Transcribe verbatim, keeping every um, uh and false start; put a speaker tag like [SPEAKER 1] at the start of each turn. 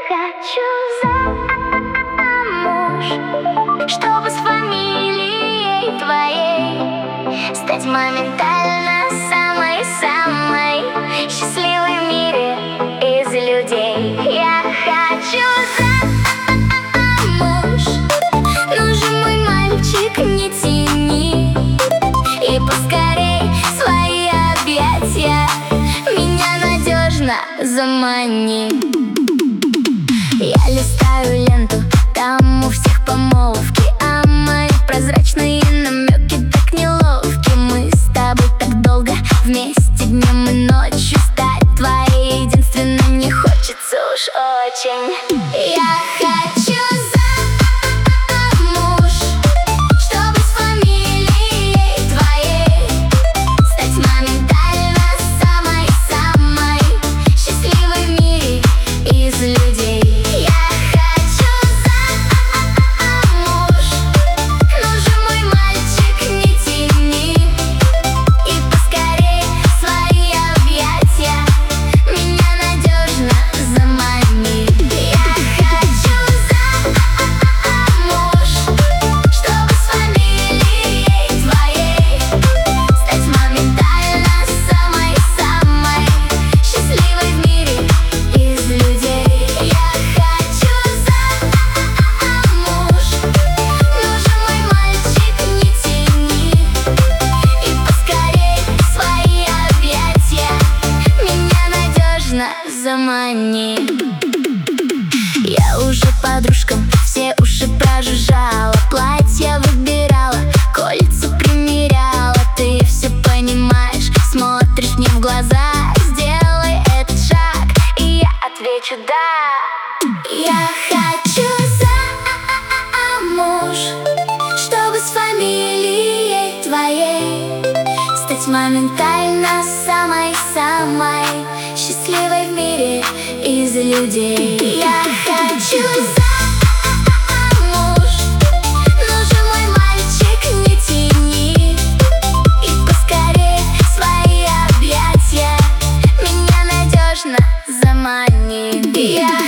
[SPEAKER 1] хочу замуж, чтобы с фамилией твоей стать моментально самой-самой счастливой в мире из людей. Я хочу замуж, ну же, мой мальчик, не тяни, и поскорей свои объятия меня надежно замани. Я листаю ленту, там у всех помолвки, а мои прозрачные намеки так неловки. Мы с тобой так долго вместе днем и ночью, стать твоей единственной не хочется уж очень. Я хочу замуж, чтобы с фамилией твоей стать моментально самой-самой счастливой в мире из людей. Замани. Я уже подружкам все уши прожужжала, платья выбирала, кольца примеряла. Ты все понимаешь, смотришь мне в глаза. Сделай этот шаг, и я отвечу да. Я хочу замуж, чтобы с фамилией твоей стать моментально самой-самой счастливой в мире из людей. Я хочу замуж, ну же, мой мальчик, не тяни, и поскорей свои объятия меня надежно замани. Я